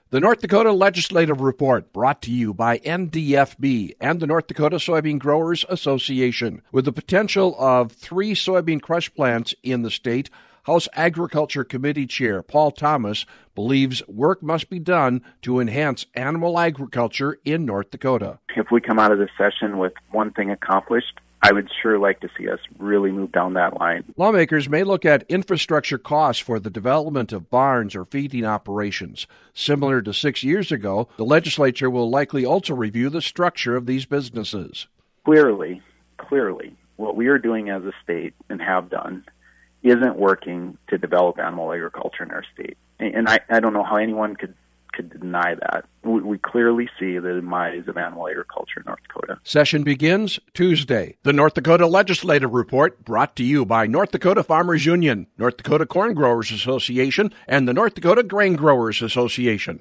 The North Dakota Legislative Report, brought to you by NDFB and the North Dakota Soybean Growers Association. With the potential of 3 soybean crush plants in the state, House Agriculture Committee Chair Paul Thomas believes work must be done to enhance animal agriculture in North Dakota. If we come out of this session with one thing accomplished, I would sure like to see us really move down that line. Lawmakers may look at infrastructure costs for the development of barns or feeding operations. Similar to 6 years ago, the legislature will likely also review the structure of these businesses. Clearly, what we are doing as a state and have done isn't working to develop animal agriculture in our state. And I don't know how anyone could deny that. We clearly see the demise of animal agriculture in North Dakota. Session begins Tuesday. The North Dakota Legislative Report, brought to you by North Dakota Farmers Union, North Dakota Corn Growers Association, and the North Dakota Grain Growers Association.